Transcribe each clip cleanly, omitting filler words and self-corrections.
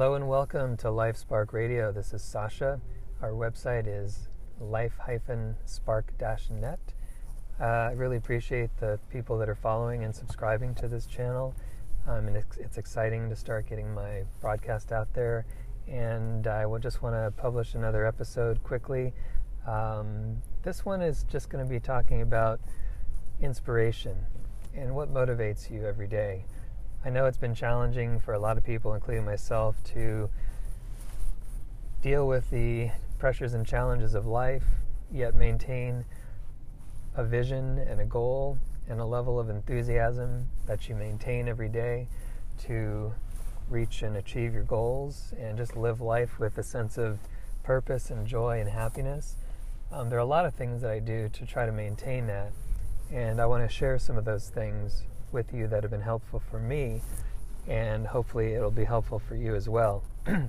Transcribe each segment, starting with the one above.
Hello and welcome to Life Spark Radio. This is Sasha. Our website is life-spark-net. I really appreciate the people that are following and subscribing to this channel. And it's exciting to start getting my broadcast out there. And I will just want to publish another episode quickly. This one is just going to be talking about inspiration and what motivates you every day. I know it's been challenging for a lot of people, including myself, to deal with the pressures and challenges of life, yet maintain a vision and a goal and a level of enthusiasm that you maintain every day to reach and achieve your goals and just live life with a sense of purpose and joy and happiness. There are a lot of things that I do to try to maintain that, and I want to share some of those things with you that have been helpful for me, and hopefully it'll be helpful for you as well.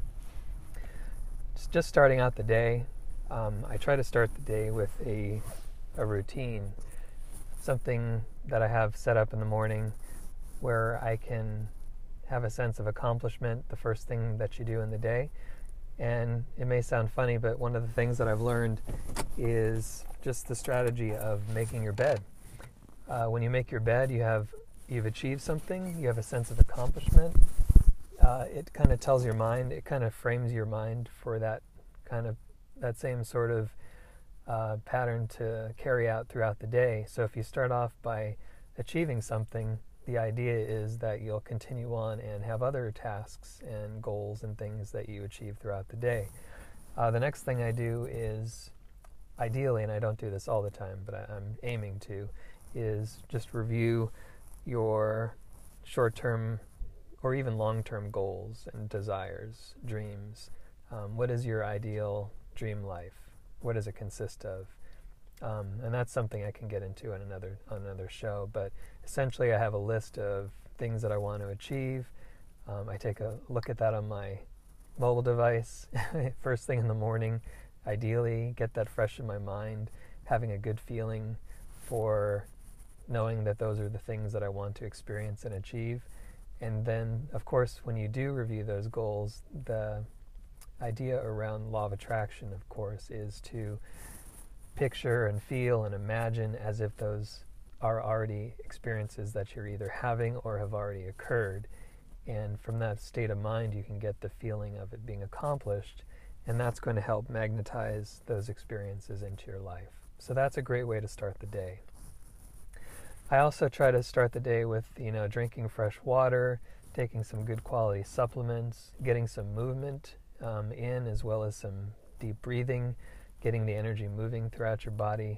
Just starting out the day, I try to start the day with a routine, something that I have set up in the morning where I can have a sense of accomplishment the first thing that you do in the day. And it may sound funny, but one of the things that I've learned is just the strategy of making your bed. When you make your bed, you've achieved something, you have a sense of accomplishment. It kind of tells your mind, it kind of frames your mind for that same sort of pattern to carry out throughout the day. So if you start off by achieving something, the idea is that you'll continue on and have other tasks and goals and things that you achieve throughout the day. The next thing I do is, ideally, and I don't do this all the time, but I'm aiming to, is just review your short-term or even long-term goals and desires, dreams. What is your ideal dream life? What does it consist of? And that's something I can get into on another show. But essentially, I have a list of things that I want to achieve. I take a look at that on my mobile device first thing in the morning. Ideally, get that fresh in my mind, having a good feeling for knowing that those are the things that I want to experience and achieve. And then, of course, when you do review those goals, the idea around law of attraction, of course, is to picture and feel and imagine as if those are already experiences that you're either having or have already occurred. And from that state of mind, you can get the feeling of it being accomplished, and that's going to help magnetize those experiences into your life. So that's a great way to start the day. I also try to start the day with, drinking fresh water, taking some good quality supplements, getting some movement in, as well as some deep breathing, getting the energy moving throughout your body.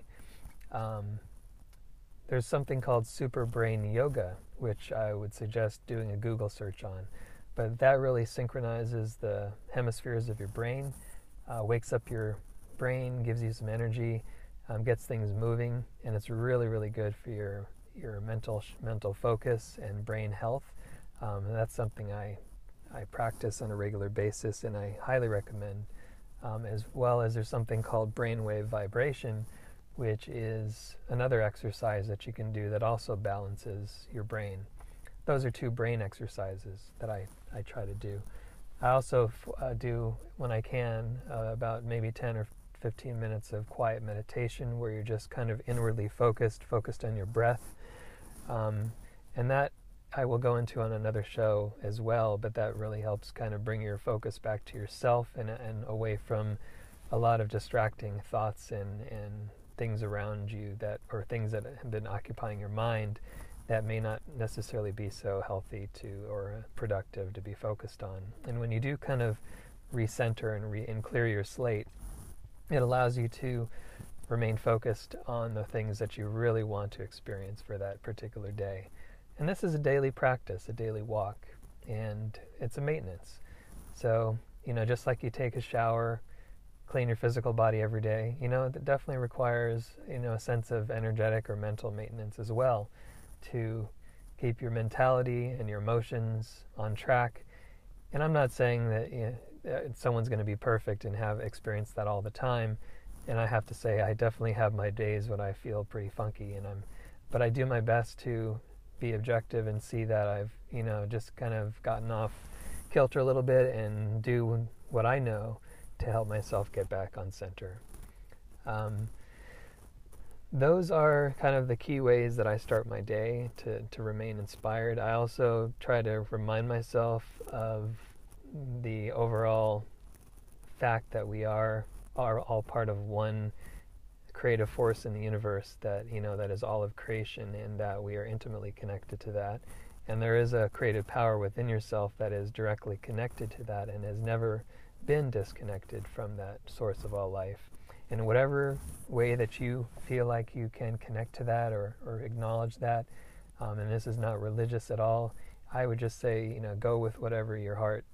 There's something called Super Brain Yoga, which I would suggest doing a Google search on. But that really synchronizes the hemispheres of your brain, wakes up your brain, gives you some energy, gets things moving, and it's really, really good for your mental focus and brain health. And that's something I practice on a regular basis, and I highly recommend. As well as there's something called brainwave vibration, which is another exercise that you can do that also balances your brain. Those are two brain exercises that I try to do. I also do, when I can, about maybe 10 or 15 minutes of quiet meditation where you're just kind of inwardly focused on your breath. And that I will go into on another show as well, but that really helps kind of bring your focus back to yourself and away from a lot of distracting thoughts and things around you or things that have been occupying your mind that may not necessarily be so healthy or productive to be focused on. And when you do kind of recenter and clear your slate, it allows you to remain focused on the things that you really want to experience for that particular day. And this is a daily practice, a daily walk, and it's a maintenance. So, just like you take a shower, clean your physical body every day, that definitely requires, a sense of energetic or mental maintenance as well to keep your mentality and your emotions on track. And I'm not saying that someone's going to be perfect and have experienced that all the time. And I have to say, I definitely have my days when I feel pretty funky, but I do my best to be objective and see that I've, just kind of gotten off kilter a little bit and do what I know to help myself get back on center. Those are kind of the key ways that I start my day to remain inspired. I also try to remind myself of the overall fact that we are all part of one creative force in the universe, that that is all of creation, and that we are intimately connected to that. And there is a creative power within yourself that is directly connected to that and has never been disconnected from that source of all life. In whatever way that you feel like you can connect to that or acknowledge that, and this is not religious at all, I would just say, go with whatever your heart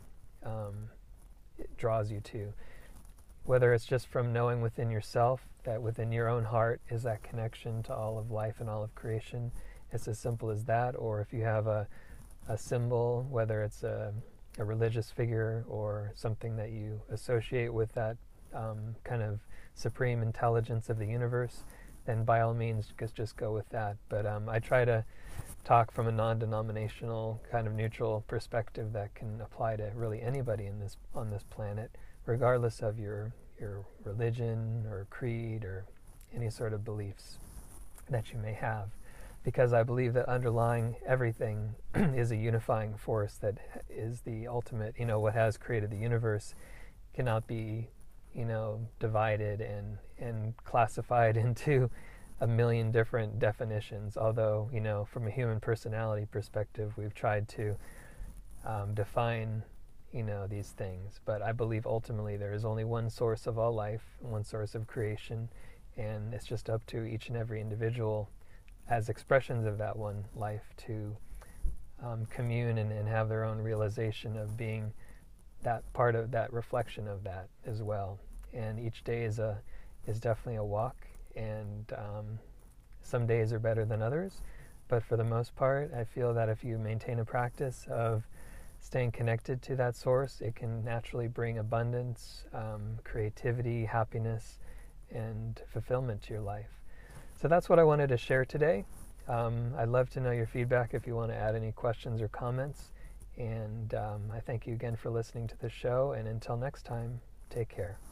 draws you to. Whether it's just from knowing within yourself that within your own heart is that connection to all of life and all of creation, it's as simple as that. Or if you have a symbol, whether it's a religious figure or something that you associate with that kind of supreme intelligence of the universe, then by all means just go with that. But I try to talk from a non-denominational kind of neutral perspective that can apply to really anybody on this planet, regardless of your religion or creed or any sort of beliefs that you may have. Because I believe that underlying everything is a unifying force that is the ultimate, what has created the universe cannot be, divided and classified into a million different definitions. Although, from a human personality perspective, we've tried to define, these things. But I believe ultimately there is only one source of all life, one source of creation, and it's just up to each and every individual as expressions of that one life to commune and have their own realization of being that part of that reflection of that as well. And each day is definitely a walk, and some days are better than others, but for the most part I feel that if you maintain a practice of staying connected to that source, it can naturally bring abundance, creativity, happiness, and fulfillment to your life. So that's what I wanted to share today. I'd love to know your feedback if you want to add any questions or comments. And I thank you again for listening to the show. And until next time, take care.